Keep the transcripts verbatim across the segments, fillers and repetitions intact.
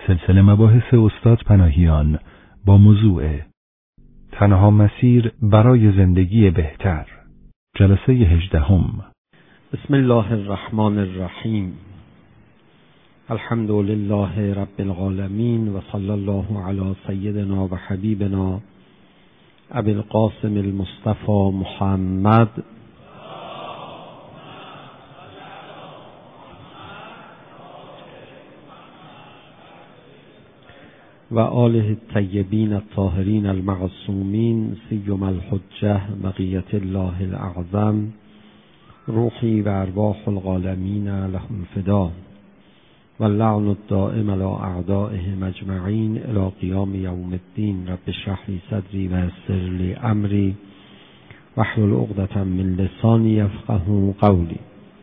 سلسله مباحث استاد پناهیان با موضوع تنها مسیر برای زندگی بهتر، جلسه هجدهم. بسم الله الرحمن الرحیم. الحمد لله رب العالمین و صلی الله علی سیدنا و حبیبنا ابی القاسم المصطفى محمد و آله الطیبین الطاهرین المعصومین سیما الحجة بقیة الله الاعظم روحی و ارواح العالمین لهم فدا و اللعن الدائم علی اعدائهم اجمعین الی قیام یوم الدین. رب اشرح لی صدری و یسر لی امری واحلل عقدة من لسانی یفقهوا قولی.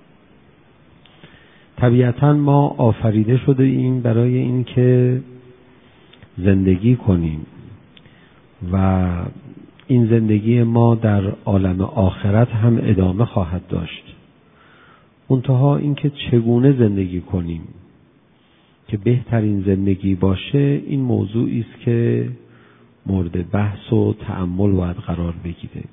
طبیعتاً ما آفریده شده ایم برای اینکه زندگی کنیم و این زندگی ما در عالم آخرت هم ادامه خواهد داشت. منتها اینکه چگونه زندگی کنیم که بهترین زندگی باشه، این موضوعی است که مورد بحث و تأمل باید قرار بگیره.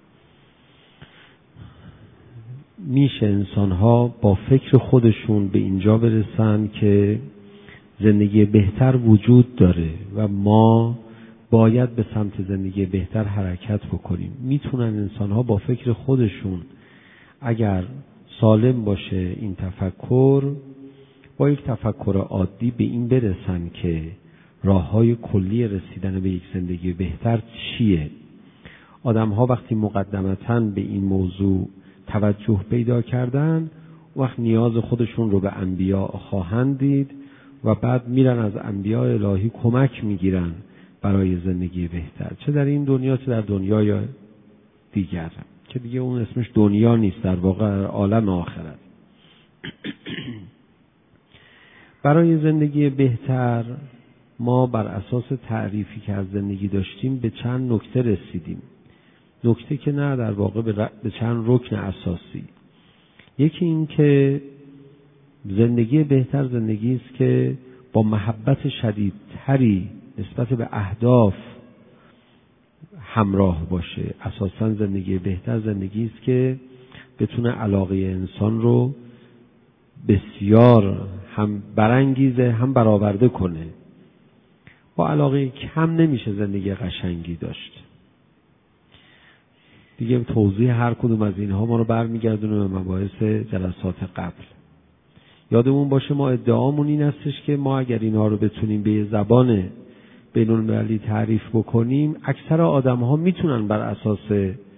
میشه انسان‌ها با فکر خودشون به اینجا برسن که زندگی بهتر وجود داره و ما باید به سمت زندگی بهتر حرکت بکنیم. میتونن انسان‌ها با فکر خودشون اگر سالم باشه این تفکر، با یک تفکر عادی به این برسن که راه‌های کلی رسیدن به یک زندگی بهتر چیه. آدم‌ها وقتی مقدمتاً به این موضوع توجه پیدا کردن، وقت نیاز خودشون رو به انبیا خواهند دید و بعد میرن از انبیاء الهی کمک میگیرن برای زندگی بهتر، چه در این دنیا چه در دنیای دیگر، که دیگه اون اسمش دنیا نیست، در واقع عالم آخرت. برای زندگی بهتر ما بر اساس تعریفی که از زندگی داشتیم به چند نکته رسیدیم. نکته که نه، در واقع به, ر... به چند رکن اساسی. یکی این که زندگی بهتر زندگی است که با محبت شدیدتری نسبت به اهداف همراه باشه. اساساً زندگی بهتر زندگی است که بتونه علاقه انسان رو بسیار هم برانگیزه هم برآورده کنه. با علاقه کم نمیشه زندگی قشنگی داشت. دیگه توضیح هر کدوم از اینها ما رو برمیگردونه به مباحث جلسات قبل. یادمون باشه ما ادعامون این هستش که ما اگر اینها رو بتونیم به زبان بین‌المللی تعریف بکنیم، اکثر آدم‌ها میتونن بر اساس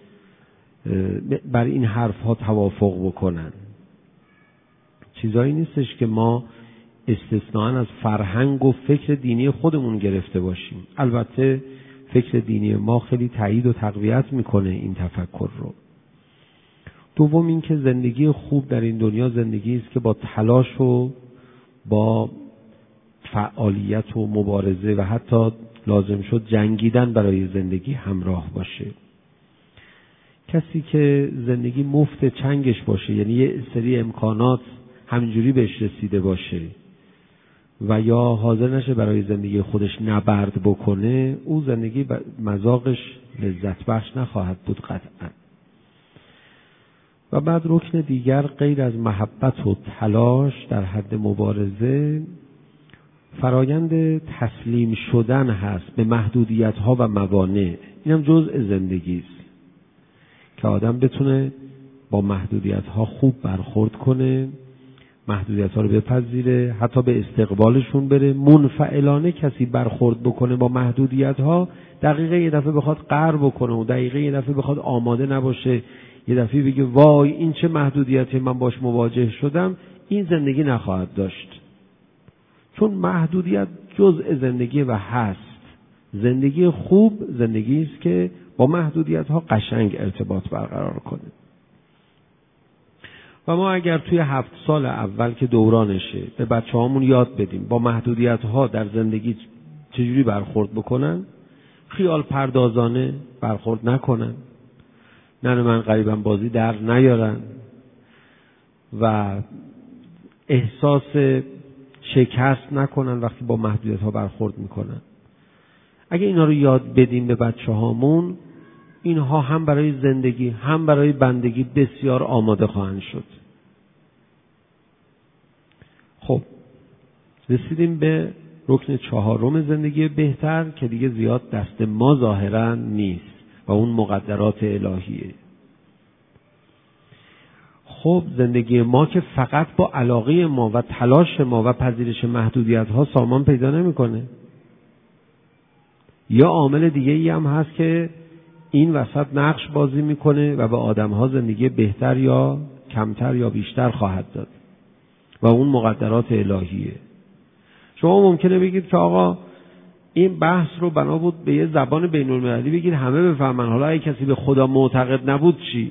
بر این حرف‌ها توافق بکنن. چیزایی نیستش که ما استثناءً از فرهنگ و فکر دینی خودمون گرفته باشیم. البته فکر دینی ما خیلی تایید و تقویت میکنه این تفکر رو. دوم این که زندگی خوب در این دنیا زندگی است که با تلاش و با فعالیت و مبارزه و حتی لازم شد جنگیدن برای زندگی همراه باشه. کسی که زندگی مفت چنگش باشه، یعنی یه سری امکانات همینجوری بهش رسیده باشه و یا حاضر نشه برای زندگی خودش نبرد بکنه، او زندگی مذاقش لذت بخش نخواهد بود قطعا. و بعد رکن دیگر غیر از محبت و تلاش در حد مبارزه، فرایند تسلیم شدن هست به محدودیت ها و موانع. این هم جزء زندگی است که آدم بتونه با محدودیت ها خوب برخورد کنه، محدودیت ها رو بپذیره، حتی به استقبالشون بره. منفعلانه کسی برخورد بکنه با محدودیت ها، دقیقه یه دفعه بخواد قهر بکنه و دقیقه یه دفعه بخواد آماده نباشه، یه دفعه بگه وای این چه محدودیتی من باش مواجه شدم، این زندگی نخواهد داشت. چون محدودیت جزء زندگی و هست. زندگی خوب زندگی است که با محدودیت ها قشنگ ارتباط برقرار کنه. و ما اگر توی هفت سال اول که دورانشه به بچه هامون یاد بدیم با محدودیت ها در زندگی چجوری برخورد بکنن، خیال پردازانه برخورد نکنن، نه من غریبم بازی در نیارن و احساس شکست نکنن وقتی با محدودیت ها برخورد میکنن. اگه اینا رو یاد بدیم به بچه هامون، اینها هم برای زندگی هم برای بندگی بسیار آماده خواهند شد. خب رسیدیم به رکن چهارم زندگی بهتر که دیگه زیاد دست ما ظاهرا نیست و اون مقدرات الهیه. خب زندگی ما که فقط با علاقه ما و تلاش ما و پذیرش محدودیت ها سامان پیدا نمیکنه. یا عامل دیگه ای هم هست که این وسط نقش بازی میکنه و به آدم ها زندگی بهتر یا کمتر یا بیشتر خواهد داد و اون مقدرات الهیه. شما ممکنه بگید که آقا این بحث رو بنا بود به یه زبان بین المللی بگید همه بفهمن، حالا اگه کسی به خدا معتقد نبود چی؟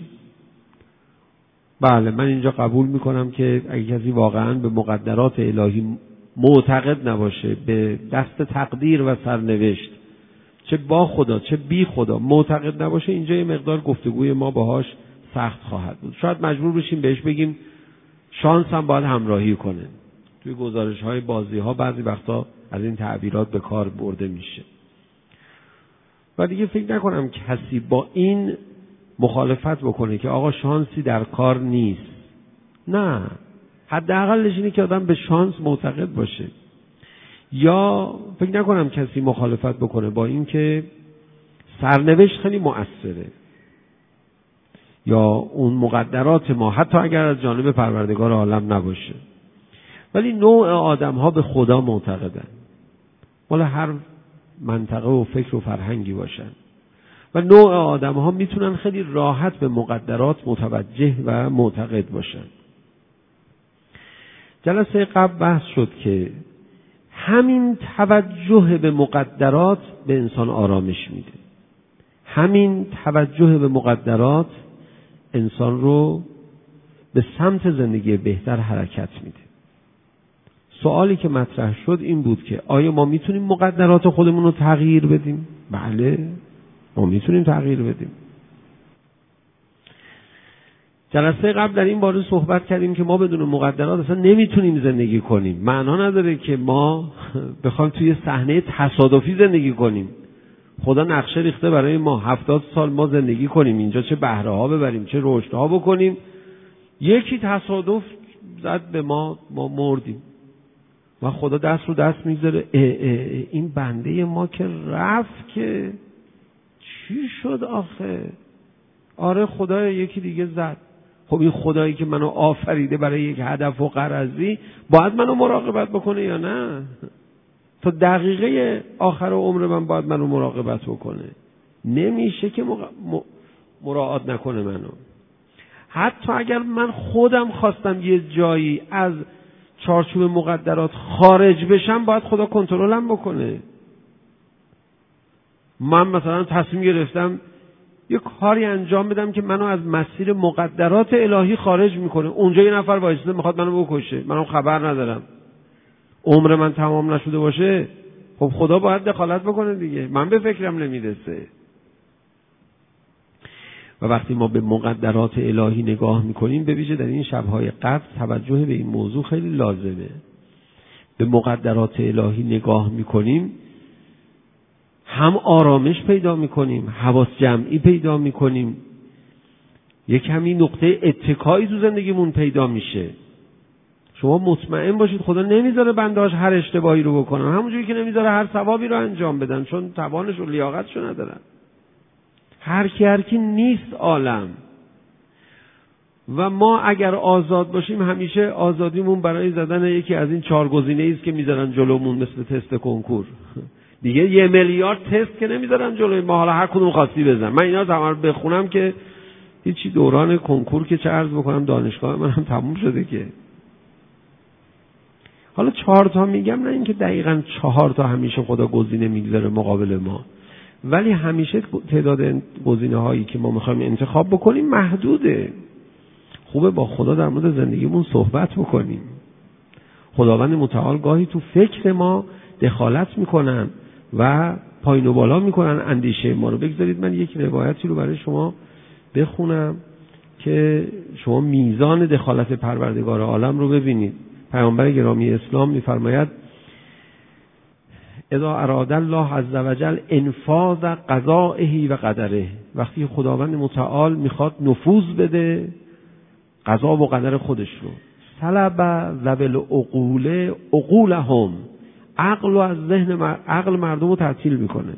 بله، من اینجا قبول میکنم که اگه کسی واقعا به مقدرات الهی معتقد نباشه، به دست تقدیر و سرنوشت چه با خدا چه بی خدا معتقد نباشه، اینجا یه مقدار گفتگوی ما باهاش سخت خواهد بود. شاید مجبور بشیم بهش بگیم شانس هم باید همراهی کنه. توی گزارش های بازی ها بعضی وقتا از این تعبیرات به کار برده میشه و دیگه فکر نکنم کسی با این مخالفت بکنه که آقا شانسی در کار نیست. نه، حداقلش اینه که آدم به شانس معتقد باشه. یا فکر نکنم کسی مخالفت بکنه با این که سرنوشت خیلی مؤثره یا اون مقدرات ما حتی اگر از جانب پروردگار عالم نباشه، ولی نوع آدم ها به خدا معتقدن، مال هر منطقه و فکر و فرهنگی باشن و نوع آدم ها میتونن خیلی راحت به مقدرات متوجه و معتقد باشن. جلسه قبل بحث شد که همین توجه به مقدرات به انسان آرامش میده. همین توجه به مقدرات انسان رو به سمت زندگی بهتر حرکت میده. سوالی که مطرح شد این بود که آیا ما میتونیم مقدرات خودمون رو تغییر بدیم؟ بله، ما میتونیم تغییر بدیم. جلسه قبل در این باره صحبت کردیم که ما بدون مقدرات اصلا نمیتونیم زندگی کنیم. معنا نداره که ما بخوایم توی صحنه تصادفی زندگی کنیم. خدا نقشه ریخته برای ما هفتاد سال ما زندگی کنیم اینجا، چه بهره ها ببریم چه رشد ها بکنیم. یکی تصادف زد به ما، ما مردیم و خدا دست رو دست میگذاره این بنده ما که رفت که چی شد آخه؟ آره خدا یکی دیگه زد. خب این خدایی که منو آفریده برای یک هدف و غرضی باید منو مراقبت بکنه یا نه؟ تا دقیقه آخر عمر من باید منو مراقبت بکنه. نمیشه که مق... م... مراعات نکنه منو. حتی اگر من خودم خواستم یه جایی از چارچوب مقدرات خارج بشم باید خدا کنترلم بکنه. من مثلا تصمیم گرفتم یه کاری انجام بدم که منو از مسیر مقدرات الهی خارج میکنه. اونجا یه نفر وایساده میخواد منو بکشه، منم خبر ندارم، عمر من تمام نشده باشه، خب خدا باید دخالت بکنه دیگه، من به فکرم نمیرسه. و وقتی ما به مقدرات الهی نگاه میکنیم، به ویژه در این شبهای قبل توجه به این موضوع خیلی لازمه. به مقدرات الهی نگاه میکنیم، هم آرامش پیدا میکنیم، حواس جمعی پیدا میکنیم، یک کمی نقطه اتکایی تو زندگیمون پیدا میشه. شما مطمئن باشید خدا نمیذاره بندهاش هر اشتباهی رو بکنن، همونجوری که نمیذاره هر ثوابی رو انجام بدن، چون توانش و لیاقتشو ندارن. هر کی هر کی نیست عالم. و ما اگر آزاد باشیم، همیشه آزادیمون برای زدن یکی از این چهار گزینه‌ای است که میذارن جلومون مثل تست کنکور. دیگه یه میلیارد تست که نمیذارن جلوی ما، حالا هر کدوم خواستی بزن. من اینا تمام بخونم که هیچی، دوران کنکور که چه عرض بکنم دانشگاه من هم تموم شده که. حالا چهار تا میگم، نه اینکه دقیقاً چهار تا همیشه خدا گزینه میگذاره مقابل ما، ولی همیشه تعداد گزینه هایی که ما میخوایم انتخاب بکنیم محدوده. خوبه با خدا در مورد زندگیمون صحبت بکنیم. خداوند متعال گاهی تو فکر ما دخالت میکنن و پایین و بالا میکنن اندیشه ما رو. بگذارید من یک روایتی رو برای شما بخونم که شما میزان دخالت پروردگار عالم رو ببینید. پیامبر گرامی اسلام میفرماید اذا اراد الله عز وجل انفاذ قضائه و قدره، وقتی خداوند متعال میخواد نفوذ بده قضا و قدر خودش رو، سلب ذوی العقول عقولهم، عقل رو از ذهن مر... عقل مردم رو تعطیل میکنه،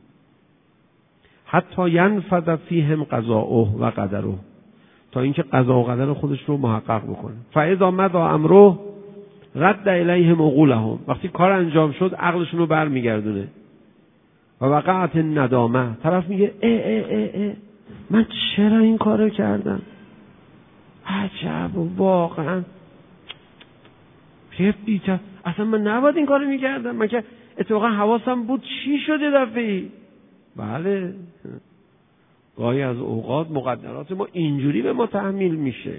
حتی ینفذ فیهم قضاؤه و قدره، تا اینکه قضا و قدر خودش رو محقق بکنه. فاذا مضى امره رد الیهم عقولهم، وقتی کار انجام شد عقلشون رو برمیگردونه. و وقعت ندامه، طرف میگه اه اه اه اه من چرا این کارو کردم، عجب واقعا چه بیچاره، اصلا من نباید این کارو میکردم، من که اتفاقا حواسم بود چی شده دفعی. بله گاهی از اوقات مقدرات ما اینجوری به ما تحمیل میشه.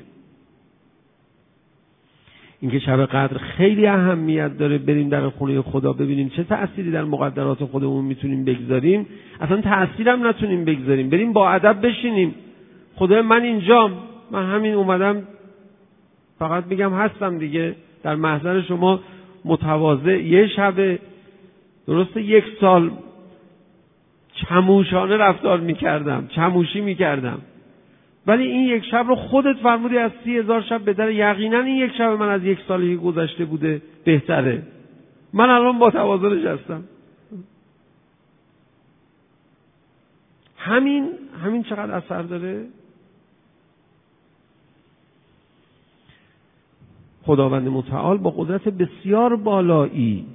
اینکه شب قدر خیلی اهمیت داره، بریم در خونه خدا ببینیم چه تأثیری در مقدرات خودمون میتونیم بگذاریم، اصلا تأثیرم نتونیم بگذاریم، بریم با ادب بشینیم. خدای من اینجام، من همین اومدم فقط بگم هستم دیگه، در محضر شما متواضع. یه شب درسته یک سال چموشانه رفتار میکردم، چموشی میکردم، ولی این یک شب رو خودت فرمودی از سی هزار شب بهتره. یقینا این یک شب من از یک سالی گذشته بوده بهتره. من الان با تواضع نشستم. همین همین چقدر اثر داره. خداوند متعال با قدرت بسیار بالایی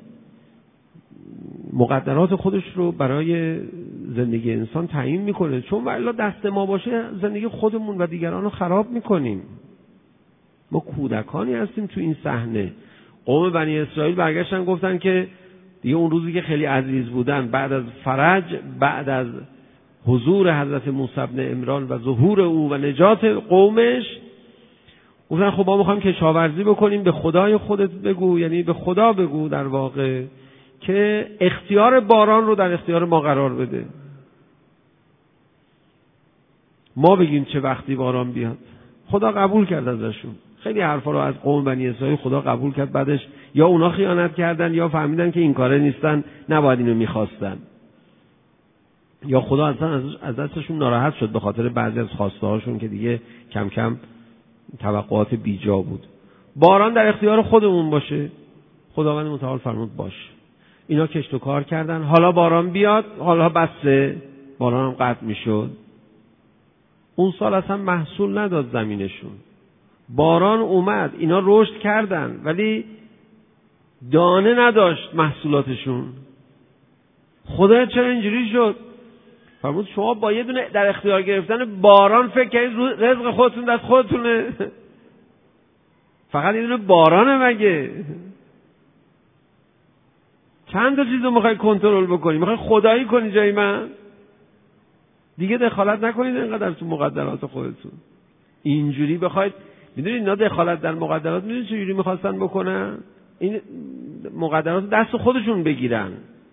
مقدرات خودش رو برای زندگی انسان تعیین میکنه، چون والا دست ما باشه زندگی خودمون و دیگران رو خراب میکنیم. ما کودکانی هستیم تو این صحنه. قوم بنی اسرائیل برگشتن گفتن که دیگه اون روزی که خیلی عزیز بودن، بعد از فرج، بعد از حضور حضرت موسی بن عمران و ظهور او و نجات قومش، گفتن خب ما میخوایم کشاورزی بکنیم، به خدای خودت بگو، یعنی به خدا بگو در واقع که اختیار باران رو در اختیار ما قرار بده، ما بگیم چه وقتی باران بیاد. خدا قبول کرد ازشون. خیلی حرفا رو از قوم بنی اسرائیل خدا قبول کرد. بعدش یا اونا خیانت کردن یا فهمیدن که این کاره نیستن، نباید اینو میخواستن، یا خدا اصلا از دستشون ناراحت شد به خاطر بعضی از خواسته هاشون که دیگه کم کم توقعات بیجا بود. باران در اختیار خودمون باشه. خداوند متعال فرمود باش. اینا کشت و کار کردن، حالا باران بیاد، حالا بسه، باران هم قطع میشد. اون سال اصلا محصول نداد زمینشون. باران اومد، اینا رشد کردن ولی دانه نداشت محصولاتشون. خدا چرا اینجوری شد؟ فرمود شما با یه دونه در اختیار گرفتن باران فکر کنید رزق خودتون دست خودتونه. فقط یه دونه بارانه مگه؟ چند تا چیز رو میخوای کنترل بکنی؟ میخوای خدایی کنی جای من؟ دیگه دخالت نکنید اینقدر تو مقدرات خودتون. اینجوری بخواید، میدونید اینا دخالت در مقدرات، میدونید چجوری میخواستن بکنن؟ این مقدرات دست خودشون بگیرن.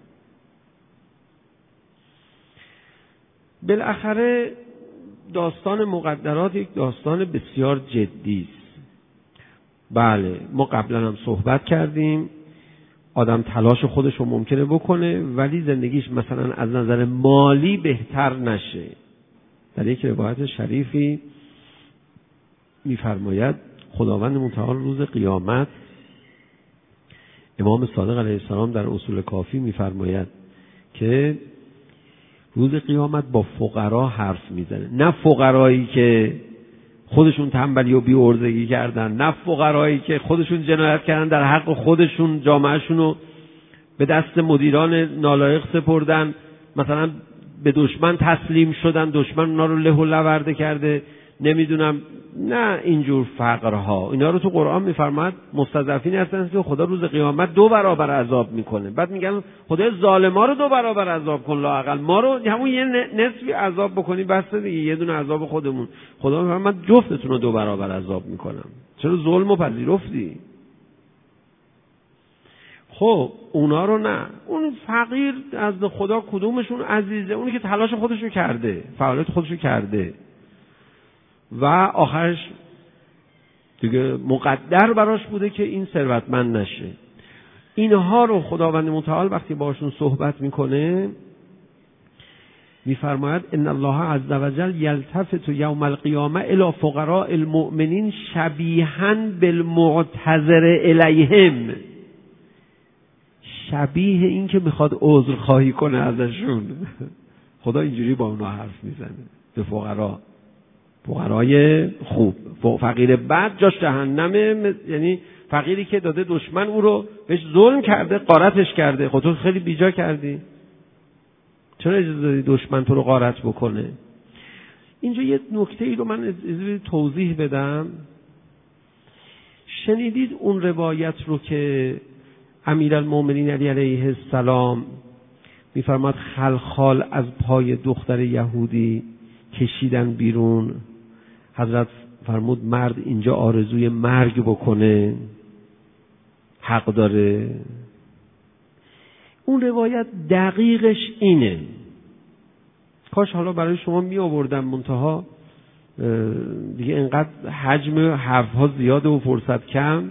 بالاخره داستان مقدرات یک داستان بسیار جدی است. بله ما قبلا هم صحبت کردیم، آدم تلاش خودش رو ممکنه بکنه ولی زندگیش مثلا از نظر مالی بهتر نشه. در یک روایت شریفی میفرماید خداوند متعال روز قیامت، امام صادق علیه السلام در اصول کافی میفرماید که روز قیامت با فقرا حرف میزنه. نه فقرایی که خودشون تنبلی و بی‌عرضگی کردن، نه فقرایی که خودشون جنایت کردن در حق خودشون، جامعهشون رو به دست مدیران نالایق سپردن، مثلا به دشمن تسلیم شدن، دشمن اونا رو له و لورده کرده، نمیدونم، نه اینجور فقرها. اینا رو تو قرآن میفرماید مستضعفین هستن که خدا روز قیامت دو برابر عذاب میکنه. بعد میگن خدا ظالما رو دو برابر عذاب کن، لااقل ما رو همون یه نصفی عذاب بکنی بس دیگه، یه دونه عذاب خودمون. خدا میفرماید من جفتتون رو دو برابر عذاب میکنم. چرا ظلم رو پذیرفتی؟ خب اونا رو نه، اون فقیر از خدا کدومشون عزیزه؟ اونی که تلاش خودشو کرده، فعالیت خودشو کرده و آخرش دیگه مقدر براش بوده که این ثروتمند نشه. اینها رو خداوند متعال وقتی باشون صحبت میکنه میفرماید ان الله عز وجل یلتفت یوم القیامه الی فقراء المؤمنین شبیها بالمعتذر الیهم، شبیه این که میخواد عذر خواهی کنه ازشون. خدا اینجوری با اونا حرف میزنه، به فقرا، فقرای خوب. فقیر بد جاش جهنمه، یعنی فقیری که داده دشمن او رو بهش ظلم کرده، غارتش کرده. خود تو خیلی بیجا کردی، چرا اجازه دادی دشمن تو رو غارت بکنه؟ اینجا یه نکته ای رو من اجازه توضیح بدم. شنیدید اون روایت رو که امیرالمومنین علی علیه السلام میفرماد خلخال از پای دختر یهودی کشیدن بیرون، حضرت فرمود مرد اینجا آرزوی مرگ بکنه حق داره. اون روایت دقیقش اینه. کاش حالا برای شما می آوردم، منتها دیگه اینقدر حجم حرفها زیاده و فرصت کم.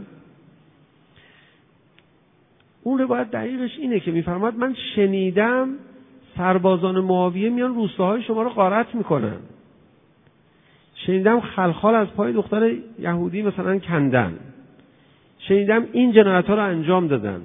اون روایت دقیقش اینه که میفرماد من شنیدم سربازان معاویه میان روستاهای شما رو غارت میکنن، شنیدم خلخال از پای دختر یهودی مثلا کندن، شنیدم این جنایت ها رو انجام دادن.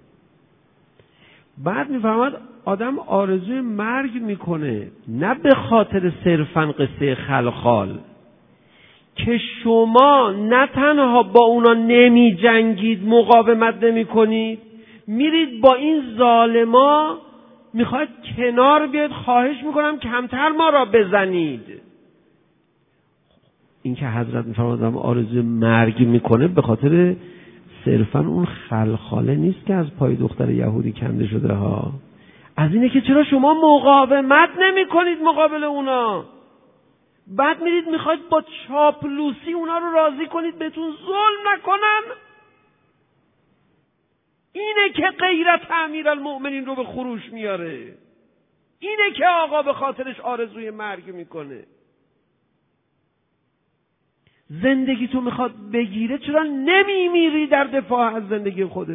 بعد میفرماد آدم آرزوی مرگ میکنه، نه به خاطر صرفاً قصه خلخال، که شما نه تنها با اونا نمی جنگید، مقاومت نمی کنید، میرید با این ظالما میخواید کنار بیاید، خواهش میکنم کمتر ما را بزنید. این که حضرت میفرماد آدم آرزوی مرگ میکنه به خاطر صرفاً اون خلخاله نیست که از پای دختر یهودی کنده شده ها، از اینه که چرا شما مقاومت نمی کنید مقابل اونا، بعد میرید میخواید با چاپلوسی اونا رو راضی کنید بهتون ظلم نکنن. اینه که غیرت امیرالمؤمنین رو به خروش میاره، اینه که آقا به خاطرش آرزوی مرگ میکنه. زندگی تو میخواد بگیره، چرا نمیمیری در دفاع از زندگی خودت؟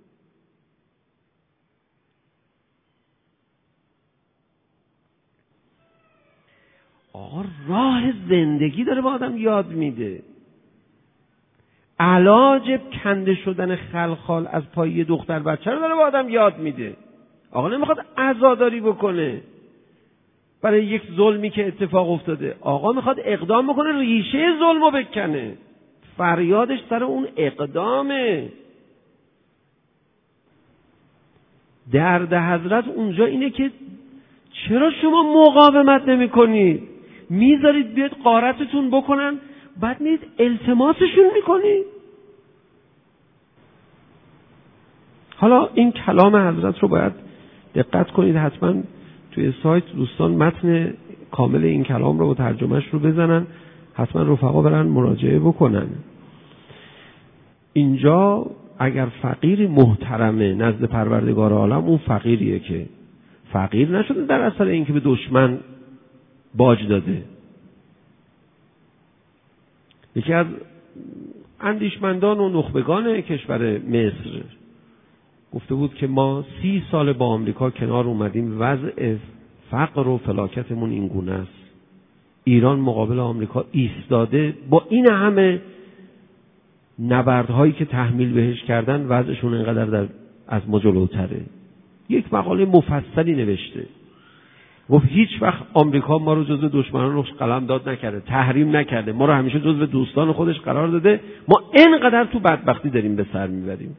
آقا راه زندگی داره به آدم یاد میده. علاج کنده شدن خلخال از پای دختر بچه رو داره به آدم یاد میده. آقا نمیخواد عزاداری بکنه برای یک ظلمی که اتفاق افتاده، آقا میخواد اقدام بکنه ریشه ظلمو بکنه. فریادش سر اون اقدامه. درد حضرت اونجا اینه که چرا شما مقاومت نمی کنید؟ میذارید بیاد غارتتون بکنن، بعد میرید التماسشون میکنید. حالا این کلام حضرت رو باید دقت کنید، حتما توی سایت دوستان متن کامل این کلام رو و ترجمهش رو بزنن، حتما رفقا برن مراجعه بکنن. اینجا اگر فقیر محترمه نزد پروردگار عالم، اون فقیریه که فقیر نشده در اثر اینکه به دشمن باج داده. یکی از اندیشمندان و نخبگان کشور مصر گفته بود که ما سی سال با آمریکا کنار اومدیم، وضع فقر و فلاکتمون این گونه است. ایران مقابل آمریکا ایستاده، با این همه نبردهایی که تحمیل بهش کردن وضعشون اینقدر در از ما جلوتره. یک مقاله مفصلی نوشته، گفت هیچ وقت آمریکا ما رو جزو دشمنانش قلم داد نکرده، تحریم نکرده، ما رو همیشه جزو دوستان خودش قرار داده. ما اینقدر تو بدبختی داریم به سر میبریم.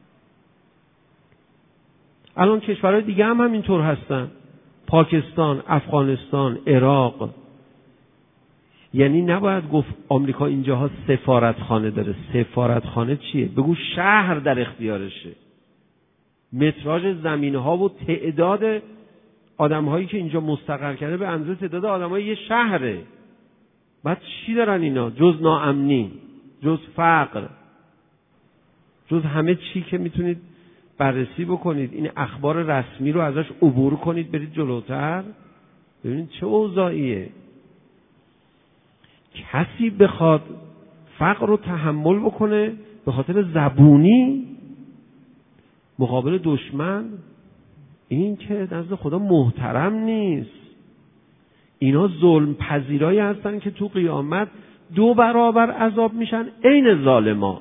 الان کشورهای دیگه هم همینطور هستن، پاکستان، افغانستان، عراق. یعنی نباید گفت آمریکا اینجاها سفارتخانه داره. سفارتخانه چیه؟ بگو شهر در اختیارشه. متراژ زمینها و تعداد آدم‌هایی که اینجا مستقر کرده به اندازه تعداد آدم‌های یه شهره. بعد چی دارن اینا؟ جز ناامنی، جز فقر، جز همه چی که میتونید بررسی بکنید، این اخبار رسمی رو ازش عبور کنید، برید جلوتر ببینید چه اوضاعیه. کسی بخواد فقر رو تحمل بکنه به خاطر زبونی مقابل دشمن، این که نزد خدا محترم نیست. اینا ظلم پذیرایی هستن که تو قیامت دو برابر عذاب میشن عین ظالما.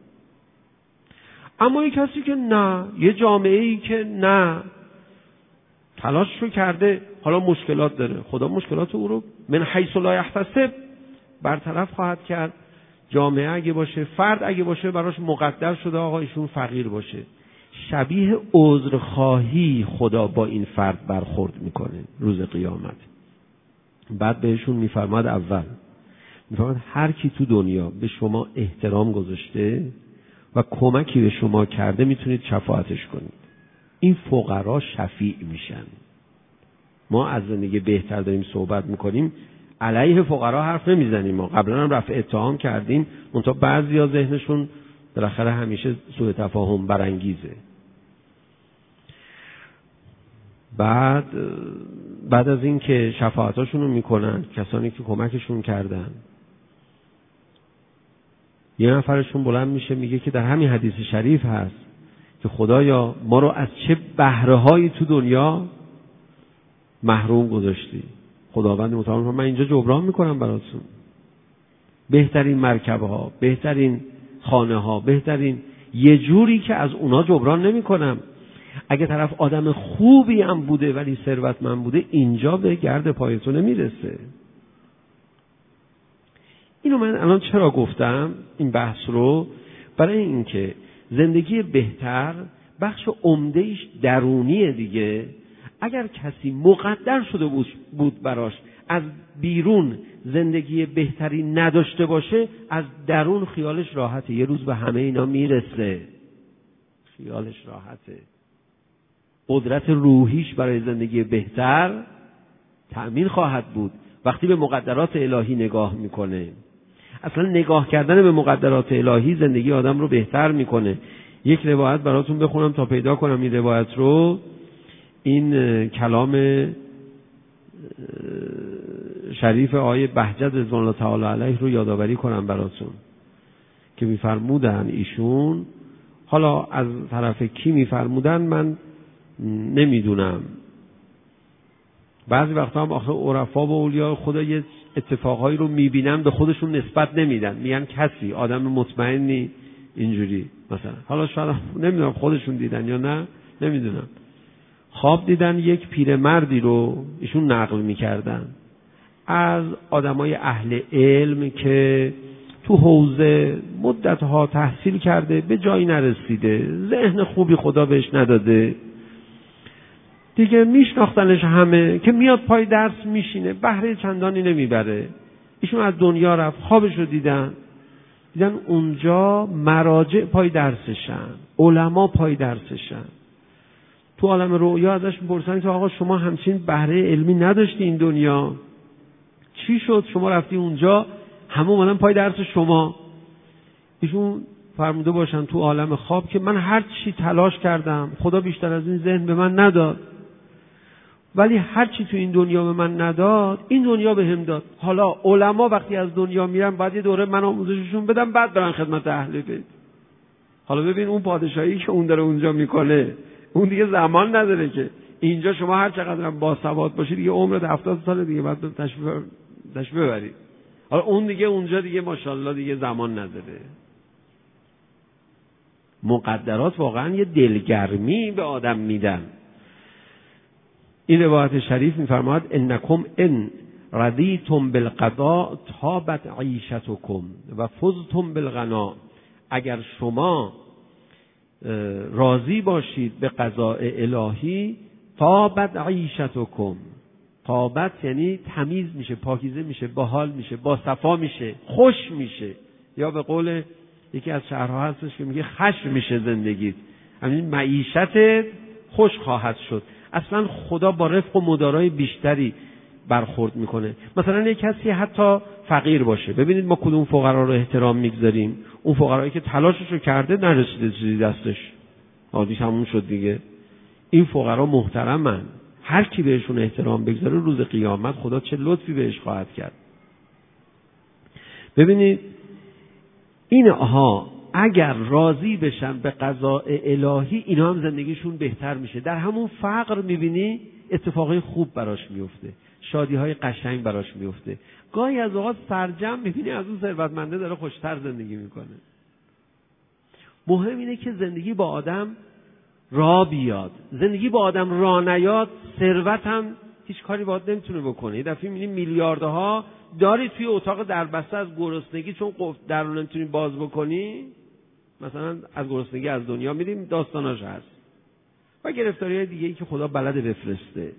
اما یک کسی که نه، یه جامعه ای که نه، تلاش رو کرده، حالا مشکلات داره، خدا مشکلات او رو من حیث لا یحتسب برطرف خواهد کرد. جامعه اگه باشه، فرد اگه باشه، براش مقدر شده آقا ایشون فقیر باشه. شبیه عذرخواهی خدا با این فرد برخورد میکنه روز قیامت. بعد بهشون میفرماد، اول میفرماد هر کی تو دنیا به شما احترام گذاشته و کمکی به شما کرده میتونید شفاعتش کنید. این فقرا شفیع میشن. ما از زندگی بهتر داریم صحبت میکنیم، علیه فقرا حرف نمیزنیم. ما قبلا هم رفع اتهام کردیم، منتها بعضیا ذهنشون بالاخره همیشه سوء تفاهم برانگیزه. بعد بعد از این که شفاعتاشون رو میکنن، کسانی که کمکشون کردن، یه نفرشون بلند میشه میگه که در همین حدیث شریف هست که خدایا ما رو از چه بهره‌هایی تو دنیا محروم گذاشتی. خداوند متعال من اینجا جبران میکنم براتون. بهترین مرکبه ها، بهترین خانه ها، بهترین، یه جوری که از اونا جبران نمی کنم. اگه طرف آدم خوبی هم بوده ولی ثروتمند بوده، اینجا به گرد پایتون نمیرسه. اینو من الان چرا گفتم این بحث رو؟ برای اینکه زندگی بهتر بخش عمده‌اش درونیه دیگه. اگر کسی مقدر شده بود, بود براش از بیرون زندگی بهتری نداشته باشه، از درون خیالش راحته، یه روز به همه اینا میرسه، خیالش راحته. قدرت روحیش برای زندگی بهتر تأمین خواهد بود وقتی به مقدرات الهی نگاه میکنه. اصلا نگاه کردن به مقدرات الهی زندگی آدم رو بهتر میکنه. یک روایت براتون بخونم تا پیدا کنم این روایت رو. این کلام شریف آقای بهجت رضوان الله تعالی علیه رو یادآوری کنم براتون که میفرمودن ایشون، حالا از طرف کی میفرمودن من نمیدونم. بعضی وقتا هم آخه عرفا و اولیاء خدا یه اتفاقهایی رو میبینن به خودشون نسبت نمیدن، میگن کسی آدم مطمئنی اینجوری مثلا، حالا شاید نمیدونم خودشون دیدن یا نه نمیدونم. خواب دیدن یک پیرمردی رو ایشون نقل میکردن از آدمای اهل علم که تو حوزه مدتها تحصیل کرده به جایی نرسیده، ذهن خوبی خدا بهش نداده دیگه، میشناختنش همه که میاد پای درس میشینه، بهره چندانی نمیبره. ایشون از دنیا رفت، خوابش رو دیدن، دیدن اونجا مراجع پای درسشن، علما پای درسشن. تو عالم رؤیا ازش میپرسن که آقا شما همچین بهره علمی نداشتی این دنیا، چی شد شما رفتی اونجا همه اومدن پای درس شما؟ ایشون فرموده باشن تو عالم خواب که من هر چی تلاش کردم خدا بیشتر از این ذهن به من نداد، ولی هر چی تو این دنیا به من نداد این دنیا به هم داد. حالا علما وقتی از دنیا میرن بعد یه دوره من آموزششون بدم بعد برن خدمت اهل بیت. حالا ببین اون پادشاهی که اون داره اونجا میکنه، اون دیگه زمان نداره که اینجا شما هر چقدر با سواد باشید دیگه عمرت هفتاد سال دیگه بعد تشریف تشریف ببرید. حالا اون دیگه اونجا دیگه ماشاءالله دیگه زمان نداره. مقدرات واقعا یه دلگرمی به آدم میدن. این روایت شریف میفرماید انکم ان رضیتم بالقضاء طابت عیشتکم و فزتم بالغنا. اگر شما راضی باشید به قضاء الهی، طابت عیشتکم، طابت یعنی تمیز میشه، پاکیزه میشه، باحال میشه، با صفا میشه، خوش میشه. یا به قول یکی از شعرها هستش که میگه خش میشه زندگیت، همین معیشتت خوش خواهد شد. اصلا خدا با رفق و مدارای بیشتری برخورد میکنه. مثلا یک کسی حتی فقیر باشه، ببینید ما کدوم فقرا رو احترام میگذاریم؟ اون فقرایی که تلاشش رو کرده نرسیده چیزی دستش، عادی تموم شد دیگه. این فقرا محترمن، هر کی بهشون احترام بگذاره روز قیامت خدا چه لطفی بهش خواهد کرد. ببینید اینها اگر راضی بشن به قضاء الهی، اینا هم زندگیشون بهتر میشه. در همون فقر میبینی اتفاقای خوب براش میفته، شادیهای قشنگ براش میفته. گاهی از اوقات سرجم میبینی از اون ثروتمنده داره خوشتر زندگی میکنه. مهم اینه که زندگی با آدم را بیاد. زندگی با آدم را نیاد، ثروت هم هیچ کاری باید نمیتونه بکنه. یه دفعه میبینی میلیاردها داری توی اتاق دربسته از گرسنگی، چون قفل در رو نمیتونی باز بکنی، مثلا از گرسنگی از دنیا میریم، داستاناش هست و گرفتاری‌های دیگه‌ای که خدا بلده بفرسته.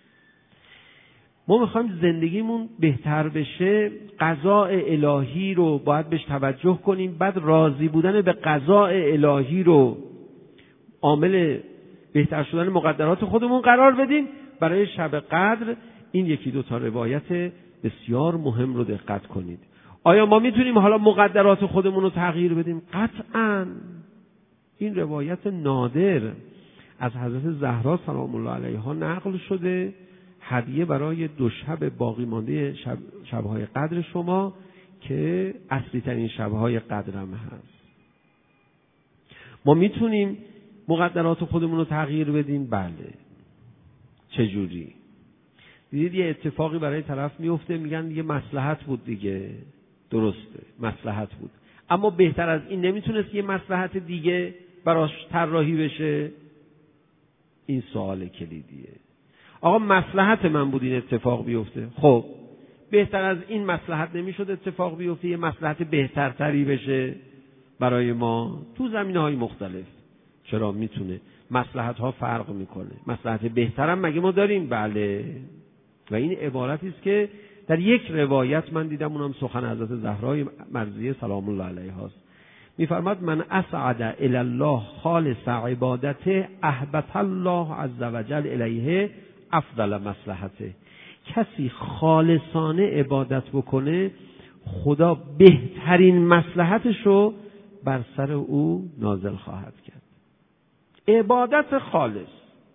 ما میخوایم زندگیمون بهتر بشه، قضاء الهی رو باید بهش توجه کنیم، بعد راضی بودن به قضاء الهی رو عامل بهتر شدن مقدرات خودمون قرار بدیم. برای شب قدر این یکی دو تا روایت بسیار مهم رو دقت کنید. آیا ما میتونیم حالا مقدرات خودمون رو تغییر بدیم؟ قطعاً. این روایت نادر از حضرت زهرا سلام الله علیها نقل شده، هدیه برای دو شب باقی مانده شب شب‌های قدر شما که اصلی ترین شب‌های قدر هم هست. ما میتونیم مقدرات خودمون رو تغییر بدیم؟ بله. چجوری؟ دیدید یه اتفاقی برای طرف میفته، میگن دیگه مصلحت بود دیگه. درسته، مصلحت بود، اما بهتر از این نمیتونست یه مصلحت دیگه براش طراحی بشه؟ این سوال کلیدیه. آقا مصلحت من بود این اتفاق بیفته، خب بهتر از این مصلحت نمیشد اتفاق بیفته یه مصلحت بهترتری بشه برای ما تو زمینه‌های مختلف؟ چرا میتونه. مصلحت ها فرق میکنه. مصلحت بهترم مگه ما داریم؟ بله. و این عبارتی است که در یک روایت من دیدم، اونم سخن حضرت زهرای مرضیه سلام الله علیها است. میفرماد من اسعد الی الله خالص عبادته احبط الله عز وجل الیه افضل مصلحته. کسی خالصانه عبادت بکنه، خدا بهترین مصلحتشو بر سر او نازل خواهد کرد. عبادت خالص.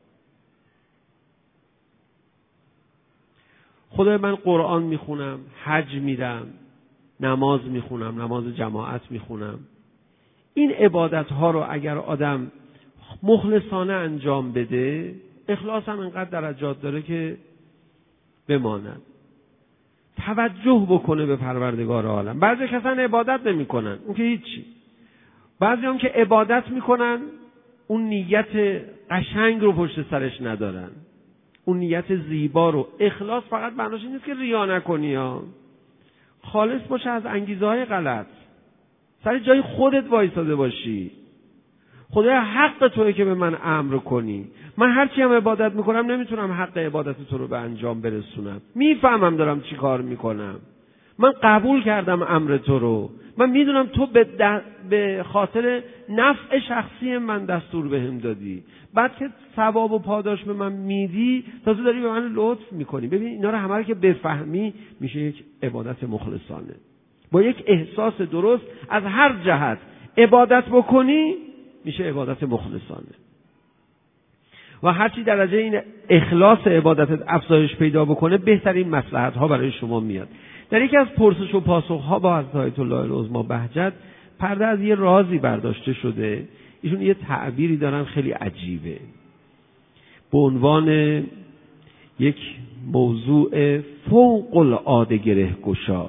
خدای من قرآن میخونم، حج میرم، نماز میخونم، نماز جماعت میخونم. این عبادت ها رو اگر آدم مخلصانه انجام بده، اخلاص هم انقدر درجات داره که بماند. توجه بکنه به پروردگار عالم. بعضی کسان عبادت نمی کنن، اون که هیچی. بعضی هم که عبادت میکنن، اون نیت قشنگ رو پشت سرش ندارن، اون نیت زیبا رو. اخلاص فقط معناش این نیست که ریا نکنی ها. خالص باشه از انگیزه های غلط، سر جای خودت وایساده باشی. خدای حق توئه که به من امر کنی. من هرچی هم عبادت میکنم نمیتونم حق عبادت تو رو به انجام برسونم. میفهمم دارم چی کار میکنم. من قبول کردم امر تو رو. من میدونم تو به, د... به خاطر نفع شخصی من دستور بهم دادی. بعد که ثواب و پاداش به من میدی، تازه داری به من لطف میکنی. ببین اینا رو همه رو که بفهمی میشه یک عبادت مخلصانه. با یک احساس درست از هر جهت عبادت بکنی میشه عبادت مخلصانه. و هرچی درجه این اخلاص عبادت افزایش پیدا بکنه، بهترین مصلحت ها برای شما میاد. در یکی از پرسش و پاسخ ها با حضرت آیت الله العظمی بهجت پرده از یه رازی برداشته شده. ایشون یه تعبیری دارن خیلی عجیبه، به عنوان یک موضوع فوق العاده گره گشا.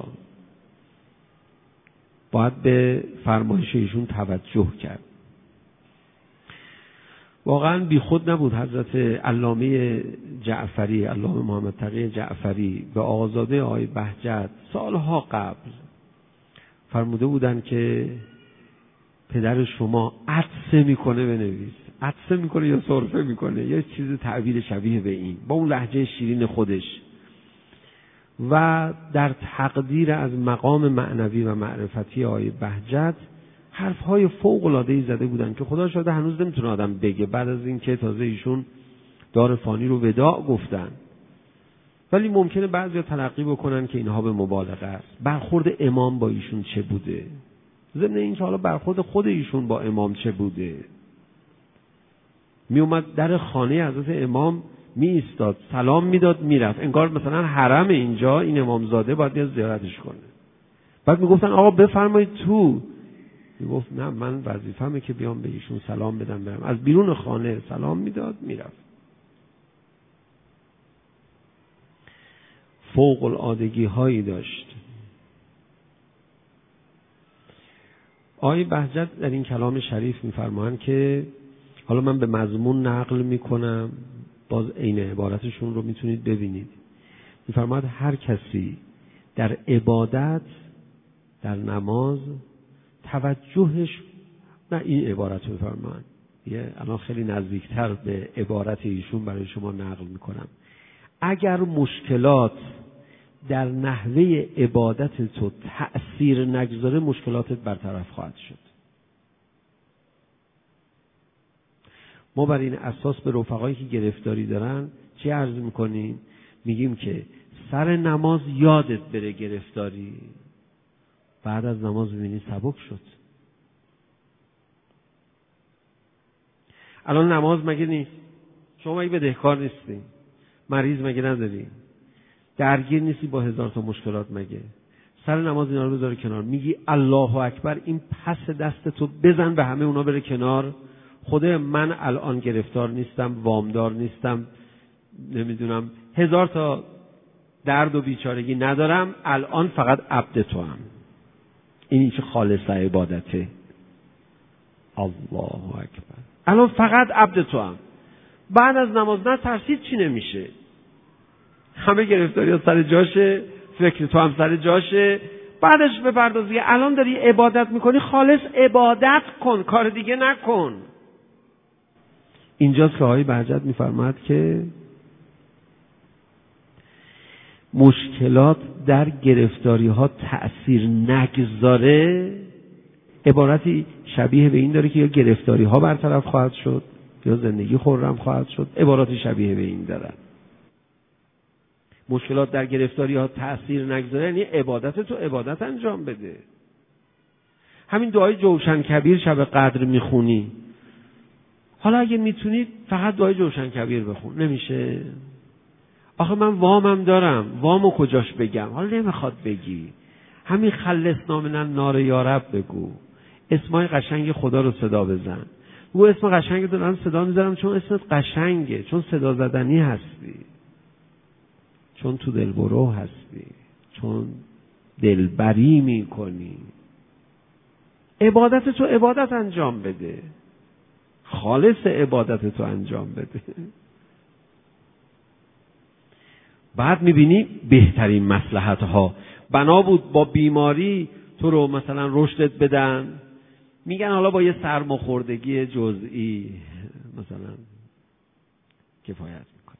باید به فرمایش ایشون توجه کرد. واقعا بی خود نبود حضرت علامه جعفری، علامه محمد تقی جعفری به آقازاده آقای بهجت سالها قبل فرموده بودن که پدر شما عطسه میکنه بنویس. عطسه میکنه یا سرفه میکنه یا چیز تعبیر شبیه به این، با اون لهجه شیرین خودش. و در تقدیر از مقام معنوی و معرفتی آقای بهجت حرفهای فوق العاده‌ای زده بودن که خدا شاید هنوز نمیتونه آدم بگه، بعد از اینکه تازه ایشون دار فانی رو وداع گفتن. ولی ممکنه بعضیا تلقی بکنن که اینها به مبالغه است. برخورد امام با ایشون چه بوده؟ ضمن اینکه حالا برخورد خود ایشون با امام چه بوده؟ می اومد در خانه حضرت امام می ایستاد، سلام میداد، میرفت، انگار مثلا حرم اینجا این امامزاده باید بیاد زیارتش کنه. بعد میگفتن آقا بفرمایید تو. میگفت نه من وظیفه‌مه که بیام به ایشون سلام بدم برم. از بیرون خانه سلام میداد میرفت. فوق العادگی هایی داشت. آقای بهجت در این کلام شریف میفرمایند که حالا من به مضمون نقل میکنم، باز عین عبارتشون رو میتونید ببینید. میفرماید هر کسی در عبادت، در نماز توجهش، نه این عبارت رو میفرماید، یه الان خیلی نزدیکتر به عبارت ایشون برای شما نقل میکنم. اگر مشکلات در نحوه عبادت تو تأثیر نگذاره مشکلاتت برطرف خواهد شد. ما بر این اساس به رفقایی که گرفتاری دارن چی عرض میکنیم؟ میگیم که سر نماز یادت بره گرفتاری، بعد از نماز میبینی سبک شد. الان نماز مگه نیست؟ شما مگه بدهکار نیستی؟ مریض مگه نداری؟ درگیر نیستی با هزار تا مشکلات مگه؟ سر نماز اینا رو بذاره کنار، میگی الله اکبر، این پس دست تو بزن به همه اونا بره کنار. خدا من الان گرفتار نیستم، وامدار نیستم، نمیدونم هزار تا درد و بیچارگی ندارم، الان فقط عبد تو هم. این چه خالص عبادته. الله اکبر، الان فقط عبد تو هم. بعد از نماز نه ترسید چی نمیشه، همه گرفتاری ها سر جاشه، فکر تو هم سر جاشه، بعدش بپردازی. الان داری عبادت میکنی، خالص عبادت کن، کار دیگه نکن. اینجاست که آقای بهجت میفرماد که مشکلات در گرفتاری ها تأثیر نگذاره، عبارتی شبیه به این داره که یا گرفتاری ها برطرف خواهد شد یا زندگی خرم خواهد شد. عباراتی شبیه به این دارن. مشکلات در گرفتاری ها تأثیر نگذاره یعنی عبادت تو عبادت انجام بده. همین دعای جوشن کبیر شب قدر میخونی، حالا اگه میتونید فقط دعای جوشن کبیر بخون. نمیشه؟ آخه من وامم دارم، وامو کجاش بگم؟ حالا نمیخواد بگی، همین خلصنا من النار یا رب بگو. اسمای قشنگ خدا رو صدا بزن. او اسم قشنگ دارم صدا میذارم چون اسمت قشنگه، چون صدا زدنی هستی، چون تو دلبرو هستی، چون دلبری میکنی. عبادت تو عبادت انجام بده، خالص عبادت تو انجام بده. بعد میبینی بهترین مصلحت ها. بنا بود با بیماری تو رو مثلا رشدت بدن، میگن حالا با یه سرماخوردگی جزئی مثلا کفایت میکنه.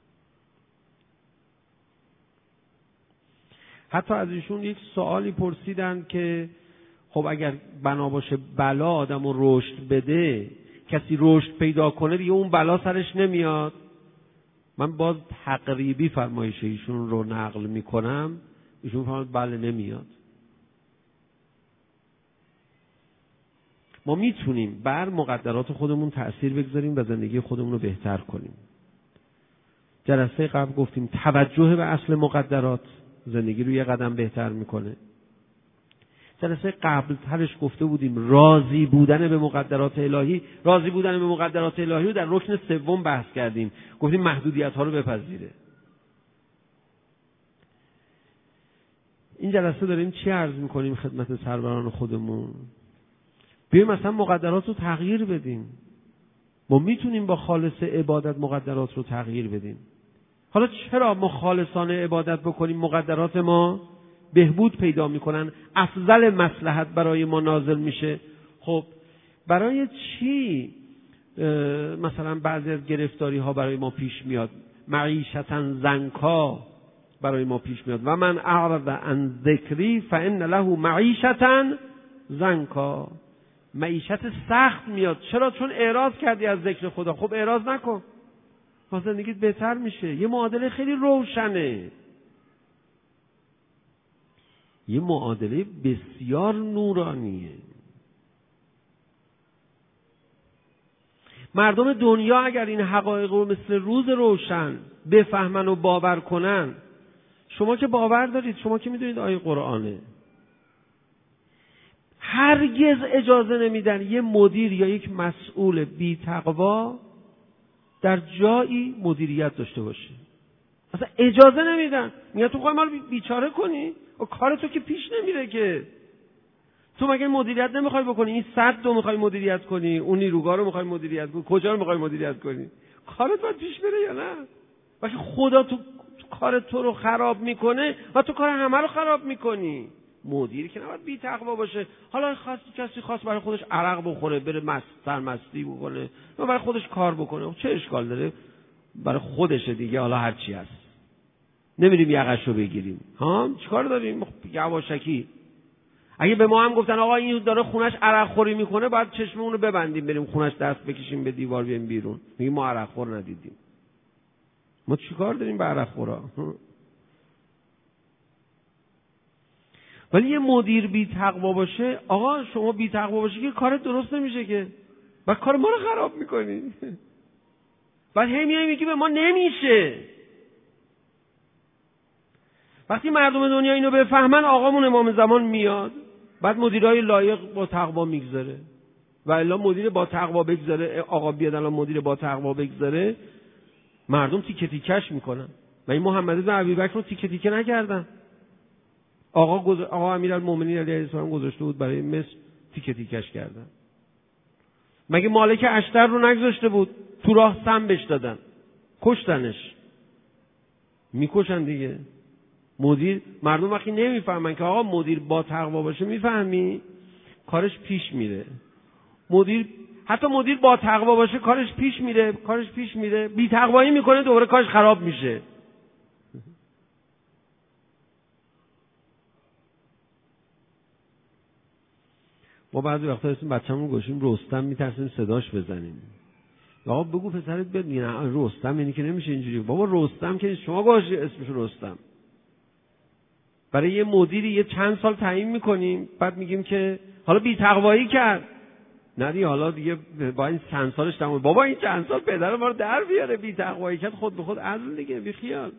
حتی از ایشون یک سوالی پرسیدن که خب اگر بنا باشه بلا آدم رو رشد بده، کسی رشد پیدا کنه دیگه اون بلا سرش نمیاد. من باز تقریبی فرمایش ایشون رو نقل میکنم. ایشون فرمود بله نمیاد. ما میتونیم بر مقدرات خودمون تأثیر بگذاریم و زندگی خودمون رو بهتر کنیم. جلسه قبل گفتیم توجه به اصل مقدرات زندگی رو یه قدم بهتر میکنه. جلسه قبل ترش گفته بودیم راضی بودن به مقدرات الهی، راضی بودن به مقدرات الهی رو در رکن سوم بحث کردیم. گفتیم محدودیت ها رو بپذیره. این جلسه داریم چی عرض میکنیم خدمت سروران خودمون؟ بیاییم مثلا مقدرات رو تغییر بدیم. ما میتونیم با خالص عبادت مقدرات رو تغییر بدیم. حالا چرا ما خالصانه عبادت بکنیم مقدرات ما بهبود پیدا میکنن، افضل مصلحت برای ما نازل میشه؟ خب برای چی مثلا بعضی از گرفتاری ها برای ما پیش میاد؟ معیشتاً زنکا برای ما پیش میاد. و من اعرض عن ذکری فان له معیشتاً زنکا. معیشت سخت میاد. چرا؟ چون اعراض کردی از ذکر خدا. خب اعراض نکن، ما زندگیت بهتر میشه. یه معادله خیلی روشنه، یه معادله بسیار نورانیه. مردم دنیا اگر این حقایق رو مثل روز روشن بفهمن و باور کنن، شما که باور دارید، شما که میدونید آیه قرآنه، هرگز اجازه نمیدن یه مدیر یا یک مسئول بی تقوا در جایی مدیریت داشته باشه. اصلا اجازه نمیدن. میگن تو خواهی ما رو بیچاره کنی؟ و کار تو که پیش نمیره که. تو مگه مدیریت نمیخوای بکنی؟ این صد رو میخوای مدیریت کنی؟ اون نیروگاه رو میخوای مدیریت کنی؟ کجا رو میخوای مدیریت کنی؟ کارت باید پیش بره یا نه؟ وقتی خدا تو کار تو رو خراب میکنه و تو کار همه رو خراب میکنی. مدیر که نباید بی تقوا باشه. حالا خاص کسی خواست برای خودش عرق بخوره، بره مست سرمستی بکنه و برای خودش کار بکنه، چه اشکال داره؟ برای خودشه دیگه، حالا هر چی هست. نمیریم یقش رو بگیریم. ها چیکار داریم؟ یواشکی. اگه به ما هم گفتن آقا این داره خونش عرق خوری میکنه، باید چشممون رو ببندیم بریم خونش دست بکشیم به دیوار بیایم بیرون. میگیم ما عرق خور ندیدیم. ما چیکار داریم به عرق خورا؟ ولی یه مدیر بی تقوا باشه، آقا شما بی تقوا باشی که کارت درست نمیشه که. بعد کار ما رو خراب میکنی. بعد هی میای میگی به ما نمیشه. وقتی مردم دنیا اینو بفهمن، آقامون امام زمان میاد، بعد مدیرای لایق با تقوا میگذاره. و الا مدیر با تقوا بگذاره، آقا بیاد الان مدیر با تقوا بگذاره، مردم تیکه تیکش میکنن. و این محمد بن ابیبکر رو تیکه تیکه نکردن. آقا گز... آقا امیرالمومنین علیه السلام گذاشته بود برای مصر، تیکه تیکش کردن. مگه مالک اشتر رو نگذاشته بود؟ تو راه سم بهش دادن، کشتنش. میکشن دیگه. مدیر، مردم وقتی نمیفهمن که آقا مدیر با تقوا باشه، میفهمی کارش پیش میره. مدیر، حتی مدیر با تقوا باشه کارش پیش میره، کارش پیش میره. بی تقوایی میکنه دوباره کارش خراب میشه. ما بعضی وقتا اسم بچه‌مون گوشیم رستم، میترسیم صداش بزنیم. آقا بگو پسرت بیاد. میگه نه رستم یعنی که نمیشه اینجوری. بابا رستم که شما گوشی اسمش رستم. برای یه مدیری یه چند سال تعیین میکنیم، بعد میگیم که حالا بی تقوایی کرد. نه دیگه حالا دیگه با این چند سالش تموم. بابا این چند سال پدر ما رو در بیاره، بی تقوایی کرد، خود به خود عزل دیگه، بی خیال.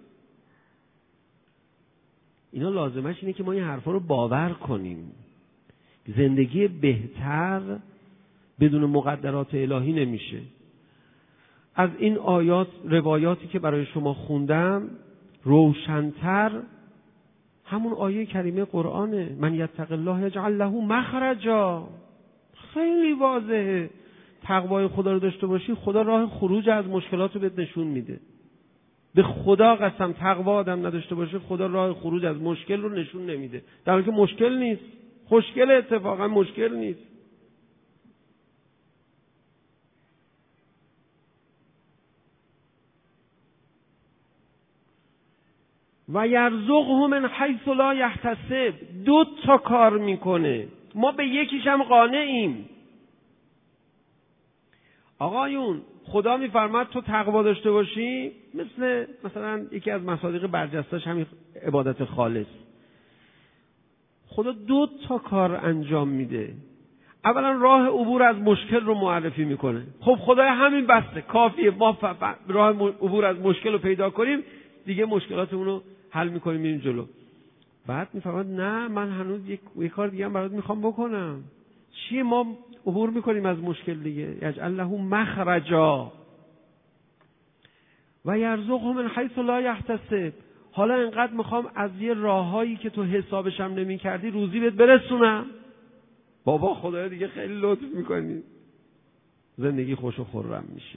اینا لازمش اینه که ما این حرفا رو باور کنیم. زندگی بهتر بدون مقدرات الهی نمیشه. از این آیات، روایاتی که برای شما خوندم، روشن‌تر همون آیه کریمه قرآنه. من یتق الله یجعل له مخرجا. خیلی واضحه. تقوای خدا رو داشته باشی، خدا راه خروج از مشکلات رو بهت نشون میده. به خدا قسم تقوا آدم نداشته باشه، خدا راه خروج از مشکل رو نشون نمیده. در حالی که مشکل نیست، خوشگل، اتفاقا مشکل نیست. و یرزقه من حیث لا یحتسب. دو تا کار میکنه، ما به یکیش هم قانعیم. آقایون خدا میفرماد تو تقوا داشته باشی، مثل مثلا یکی از مصادیق برجسته‌اش همین عبادت خالص. خدا دو تا کار انجام میده. اولا راه عبور از مشکل رو معرفی میکنه. خب خدای همین بسته، کافیه ما راه عبور از مشکل رو پیدا کنیم، دیگه مشکلاتمون رو حل میکنیم، میریم جلو. بعد میفرماد نه من هنوز یک, یک کار دیگه هم برات میخوام بکنم. چیه؟ ما عبور میکنیم از مشکل دیگه. یجعل له مخرجا و یرزقه من حیث لا یحتسب. حالا انقدر میخوام از یه راههایی که تو حسابش هم نمی‌کردی روزی بهت برسونم. بابا خدایا دیگه خیلی لطف میکنی، زندگی خوش و خرم میشه.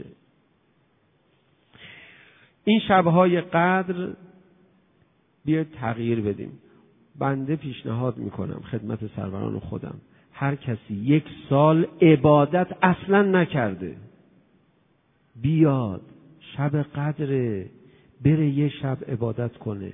این شبهای قدر بیاید تغییر بدیم. بنده پیشنهاد میکنم خدمت سروران خودم، هر کسی یک سال عبادت اصلا نکرده بیاد شب قدره بره یه شب عبادت کنه.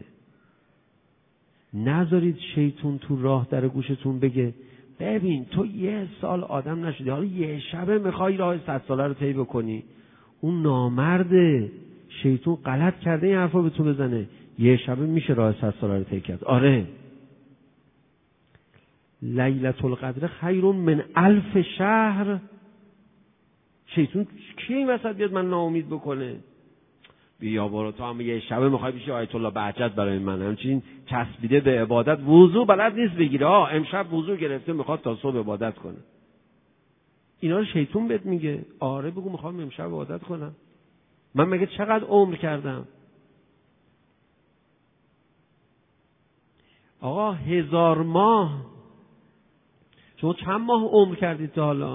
نذارید شیطون تو راه در گوشتون بگه ببین تو یه سال آدم نشدی، حالا یه شبه میخوای راه صد ساله رو طی بکنی. اون نامرده، شیطون غلط کرده این حرفا به تو بزنه. یه شبه میشه راه صد ساله رو طی کرد. آره، لیلة القدر خیر من الف شهر. شیطون کی این وسط بیاد من ناامید بکنه؟ بیا برو تو هم یه شبه میخوای بشی آیت الله بهجت برای من، همچنین چسبیده به عبادت، وضو بلد نیست بگیره، ها امشب وضو گرفته میخواد تا صبح عبادت کنه. اینا رو شیطون بهت میگه. آره بگو میخوام امشب عبادت کنم. من مگه چقدر عمر کردم؟ آقا هزار ماه، شما چند ماه عمر کردید تا حالا؟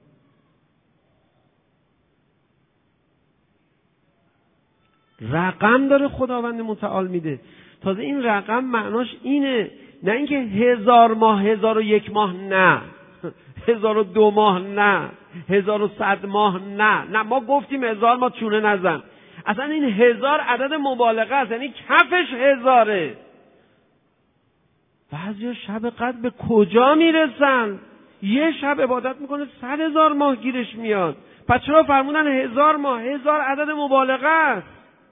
رقم داره خداوند متعال میده. تازه این رقم معناش اینه، نه اینکه هزار ماه، هزار و یک ماه، نه هزار و دو ماه، نه هزار و صد ماه، نه نه ما گفتیم هزار ماه چونه نزن. اصلا این هزار عدد مبالغه است، یعنی کفش هزاره. بعضیا شب قدر به کجا میرسن؟ یه شب عبادت میکنه صد هزار ماه گیرش میاد. پس چرا فرمودن هزار ماه؟ هزار عدد مبالغه است.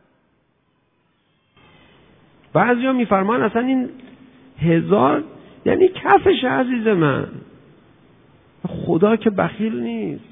بعضیا میفرمان اصلا این هزار یعنی کفش عزیز من. خدا که بخیل نیست.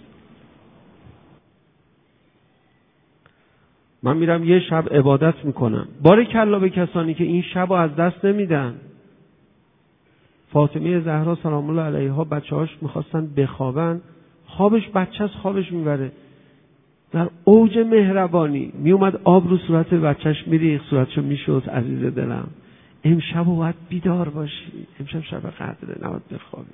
من میرم یه شب عبادت میکنم، بارکالله به کسانی که این شب رو از دست نمیدن. فاطمه زهرا سلام الله علیها بچه‌هاش میخواستن بخوابن، خوابش بچه‌ش خوابش میبره. در اوج مهربانی میومد آب رو صورت بچه‌ش میریخت، صورتشو میشست. عزیز دلم امشب باید بیدار باشی، امشب شب قدره، نباید بخوابی.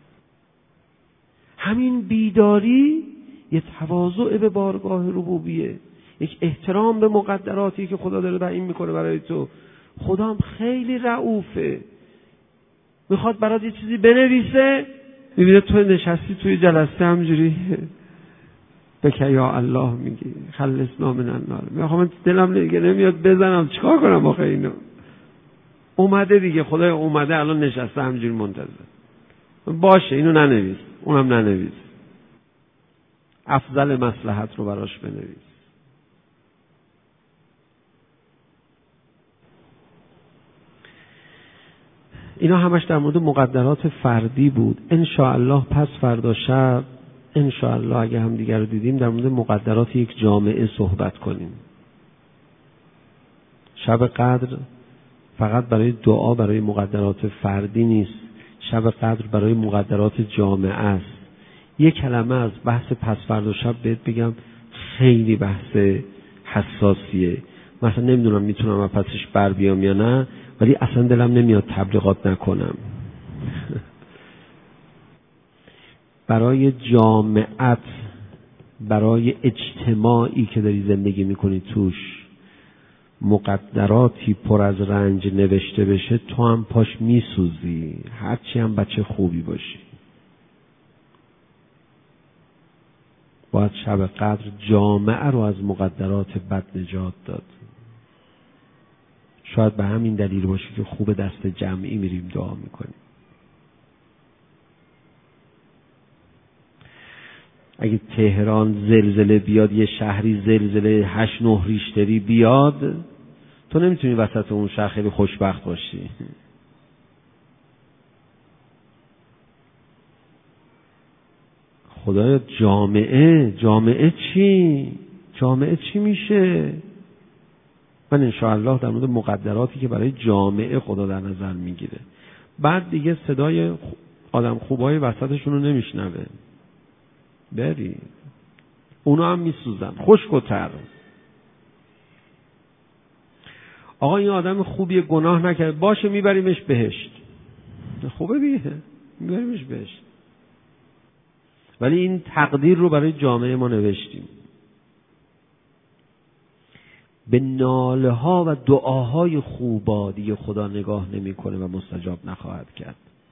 همین بیداری یه تواضع به بارگاه ربوبیه، یک احترام به مقدراتی که خدا داره تعیین میکنه برای تو. خدا هم خیلی رئوفه، میخواد برات یه چیزی بنویسه، میبینه تو نشستی توی جلسه همجوری بکه یا الله میگی خلصنا من النار. میخوام من دلم دیگه نمیاد بزنم، چیکار کنم آخه؟ اینو اومده دیگه، خدای اومده الان نشسته همجوری منتظر باشه. اینو ننویس، اونم ننویس، افضل مصلحت رو براش بنویس. اینا همش در مورد مقدرات فردی بود. ان شاء الله پس فردا شب ان شاء الله اگه هم دیگر رو دیدیم در مورد مقدرات یک جامعه صحبت کنیم. شب قدر فقط برای دعا برای مقدرات فردی نیست، شب قدر برای مقدرات جامعه است. یک کلمه از بحث پس فردا شب بهت بگم، خیلی بحث حساسیه. مثلا نمیدونم میتونم از پسش بر بیام یا نه، ولی اصلا دلم نمیاد تبلیغات نکنم. برای جامعت، برای اجتماعی که داری زندگی میکنی توش مقدراتی پر از رنج نوشته بشه، تو هم پاش میسوزی، هرچی هم بچه خوبی باشی. باید شب قدر جامعه رو از مقدرات بد نجات داد. شاید به همین دلیل باشه که خوب دست جمعی میریم دعا میکنیم. اگه تهران زلزله بیاد، یه شهری زلزله هشت نه ریشتری بیاد، تو نمیتونی وسط اون شهر خیلی خوشبخت باشی. خدایا جامعه جامعه چی؟ جامعه چی میشه؟ من انشاءالله در مورد مقدراتی که برای جامعه خدا در نظر میگیره. بعد دیگه صدای آدم خوبای وسطشون رو نمیشنوه. بری اونا هم میسوزن، خشک و تر. آقا این آدم خوبیه، گناه نکرد، باشه میبریمش بهشت. خوبه دیگه، میبریمش بهشت. ولی این تقدیر رو برای جامعه ما نوشتیم. به ناله ها و دعاهای خوبا دیگه خدا نگاه نمیکنه و مستجاب نخواهد کرد.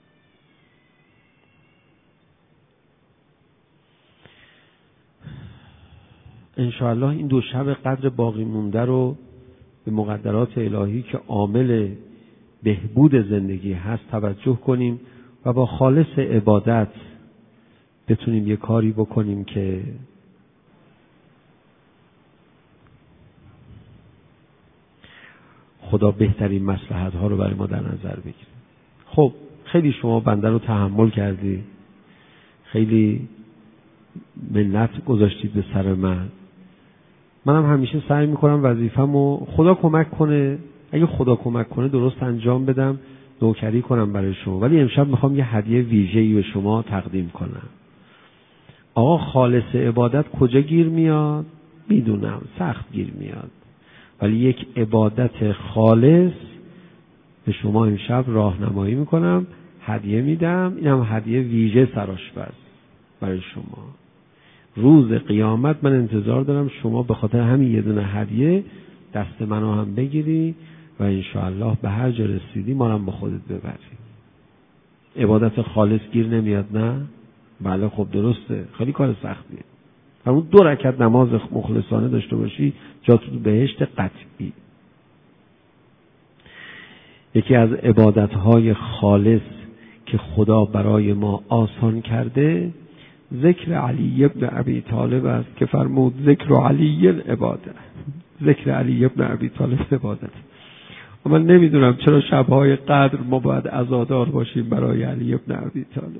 انشاءالله این دو شب قدر باقی مونده رو به مقدرات الهی که عامل بهبود زندگی هست توجه کنیم و با خالص عبادت بتونیم یه کاری بکنیم که خدا بهترین مصلحت ها رو برای ما در نظر بگیره. خب خیلی شما بنده رو تحمل کردی، خیلی منت گذاشتید به سر من. منم همیشه سعی میکنم وظیفه‌مو خدا کمک کنه، اگه خدا کمک کنه درست انجام بدم، نوکری کنم برای شما. ولی امشب میخوام یه هدیه ویژه‌ای به شما تقدیم کنم. آقا خالص عبادت کجا گیر میاد؟ میدونم سخت گیر میاد، ولی یک عبادت خالص به شما امشب راهنمایی میکنم، هدیه میدم. اینم هدیه ویژه سرآشپز برای شما. روز قیامت من انتظار دارم شما به خاطر همین یه دونه هدیه دست منو هم بگیری و انشاءالله به هر جا رسیدی ما هم با خودت ببری. عبادت خالص گیر نمیاد نه؟ بله خب درسته، خیلی کار سختیه. همون دو رکعت نماز مخلصانه داشته باشی جا تو بهشت قطعی. یکی از عبادتهای خالص که خدا برای ما آسان کرده ذکر علی ابن ابی طالب است که فرمود ذکر علی العباده. ذکر علی ابن ابی طالب عبادت. و من نمیدونم چرا شبهای قدر ما باید عزادار باشیم برای علی ابن ابی طالب.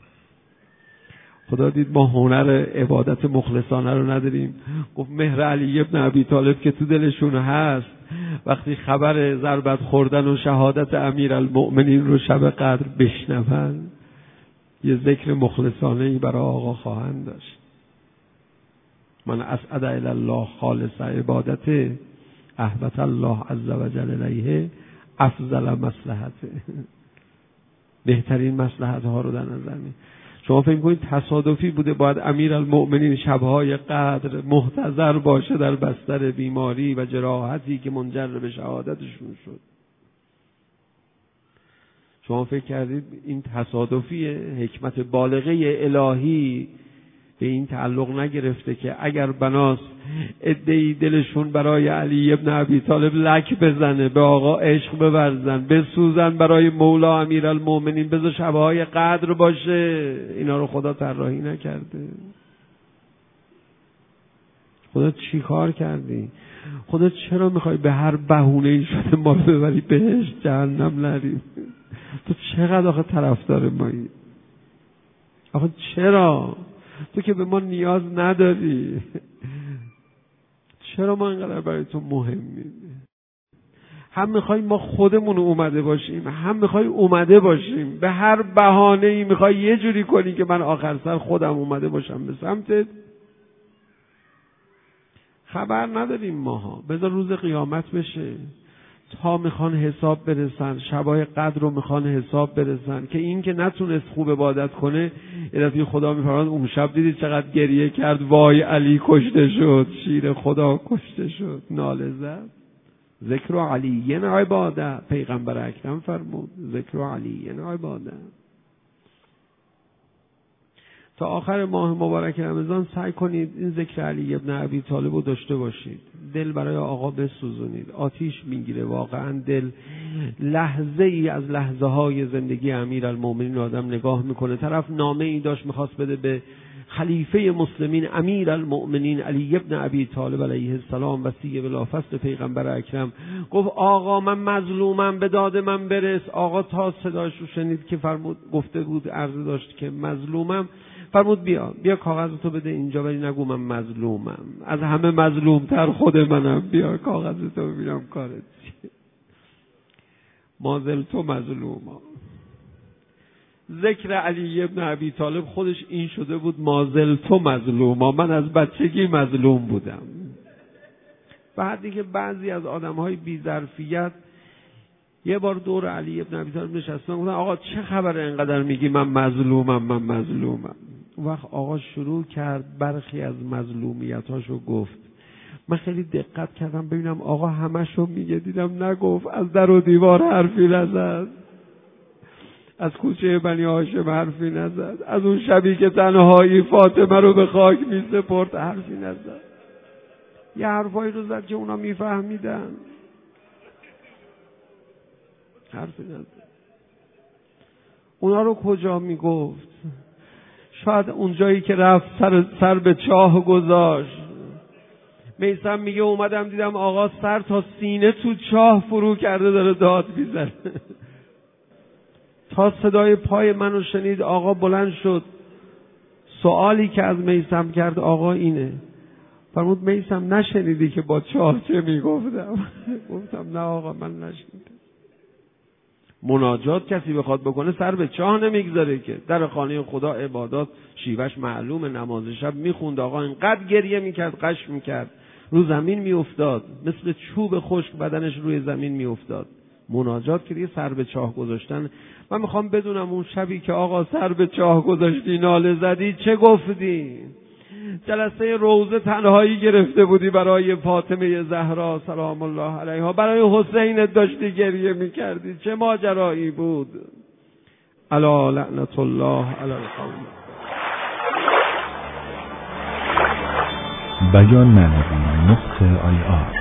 خدا دید ما هنر عبادت مخلصانه رو نداریم، گفت مهر علی ابن ابی طالب که تو دلشون هست وقتی خبر ضربت خوردن و شهادت امیرالمؤمنین رو شب قدر بشنون یه ذکر مخلصانه ای برای آقا خواهند داشت. من اسعد الی الله خالص عبادته احبط الله عز وجل الیه افضل مصلحته. بهترین مصلحت ها رو در نظر می. شما فکر کنید تصادفی بوده باید امیرالمؤمنین شبهای قدر محتضر باشه در بستر بیماری و جراحتی که منجر به شهادتشون شد؟ شما فکر کردید این تصادفیه؟ حکمت بالغه الهی به این تعلق نگرفته که اگر بناس عده‌ای دلشون برای علی ابن ابی طالب لک بزنه، به آقا عشق بورزن، بسوزن برای مولا امیرالمؤمنین، بذار شبهای قدر باشه. اینا رو خدا طراحی نکرده؟ خدا چی کار کردی؟ خدا چرا میخوای به هر بهونه‌ای شده ما رو ببری بهشت جهنم نریم؟ تو چقدر آخه طرفدار مایی؟ آخه چرا؟ تو که به ما نیاز نداری. چرا ما اینقدر برای تو مهمیم؟ هم میخوای ما خودمون اومده باشیم، هم میخوای اومده باشیم. به هر بهانه‌ای میخوای یه جوری کنی که من آخر سر خودم اومده باشم به سمتت. خبر نداریم ماها. بذار روز قیامت بشه تا میخوان حساب برسن، شبای قدر رو میخوان حساب برسن که این که نتونست خوب عبادت کنه یه دفعه خدا میفرماد اون شب دیدید چقدر گریه کرد، وای علی کشته شد، شیر خدا کشته شد، ناله زد. ذکر علی عباده، پیغمبر اکرم فرمود ذکر علی عباده. تا آخر ماه مبارک رمضان سعی کنید این ذکر علی ابن ابی طالب رو داشته باشید. دل برای آقا بسوزونید. آتیش میگیره واقعا دل. لحظه ای از لحظه های زندگی امیرالمؤمنین آدم نگاه میکنه، طرف نامه ای داشت میخواست بده به خلیفه مسلمین امیرالمؤمنین علی ابن ابی طالب علیه السلام، وصی بلافصل پیغمبر اکرم. گفت آقا من مظلومم، به داد من برس. آقا تا صداش رو شنید که فرمود، گفته بود عرض داشت که مظلومم، فرمود بیا بیا کاغذتو بده اینجا، ولی نگو من مظلومم، از همه مظلومتر خود منم، بیا کاغذتو ببینم کارت چیه. مازل تو مظلوما. ذکر علی ابن ابی طالب خودش این شده بود مازل تو مظلوما. من از بچگی مظلوم بودم. بعد دیگه بعضی از آدم‌های بی‌ظرفیت یه بار دور علی ابن ابی طالب نشستن، گفتن آقا چه خبره اینقدر میگی من مظلومم من مظلومم. اون وقت آقا شروع کرد برخی از مظلومیتاشو گفت. من خیلی دقت کردم ببینم آقا همشو میگه، دیدم نگفت. از در و دیوار حرفی نزد، از کوچه بنی هاشم حرفی نزد، از اون شبی که تنهایی فاطمه رو به خاک میسپرد حرفی نزد. یه حرفایی رو زد که اونا میفهمیدن، حرفی نزد. اونا رو کجا میگفت؟ شاید اونجایی که رفت سر, سر به چاه گذاشت. میثم میگه اومدم دیدم آقا سر تا سینه تو چاه فرو کرده داره داد میزنه. تا صدای پای منو شنید آقا بلند شد. سوالی که از میثم کرد آقا اینه، فرمود میثم نشنیدی که با چاه چه میگفتم؟ گفتم نه آقا من نشنیدم. مناجات کسی بخواد بکنه سر به چاه نمیگذاره که. در خانه خدا عبادات شیوهش معلومه، نماز شب میخوند آقا، اینقدر گریه میکرد، قش میکرد، رو زمین میافتاد، مثل چوب خشک بدنش روی زمین میافتاد. مناجات که دیگه سر به چاه گذاشتن. من میخوام بدونم اون شبی که آقا سر به چاه گذاشتی، ناله زدی، چه گفتی؟ جلسه روزه تنهایی گرفته بودی برای فاطمه زهرا سلام الله علیها، برای حسین داشتی گریه میکردی، چه ماجرایی بود؟ الا لعنت الله علی القوم. بیان معنوی نقطه آی آر